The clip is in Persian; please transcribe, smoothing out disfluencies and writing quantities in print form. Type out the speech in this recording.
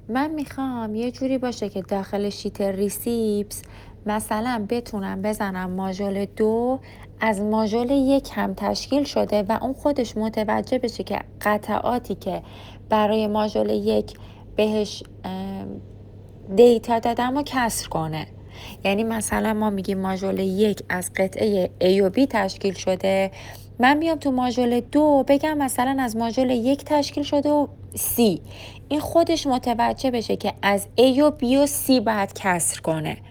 من میخوام یه جوری باشه که داخل شیت ریسیپس مثلا بتونم بزنم ماژول 2 از ماژول 1 هم تشکیل شده و اون خودش متوجه بشه که قطعاتی که برای ماژول 1 بهش دیتا دادم و کسر کنه. یعنی مثلا ما میگیم ماژول 1 از قطعه A و B تشکیل شده، من بیام تو ماژول 2 بگم مثلا از ماژول 1 تشکیل شده و C، این خودش متوجه بشه که از A و B و C باید کسر کنه.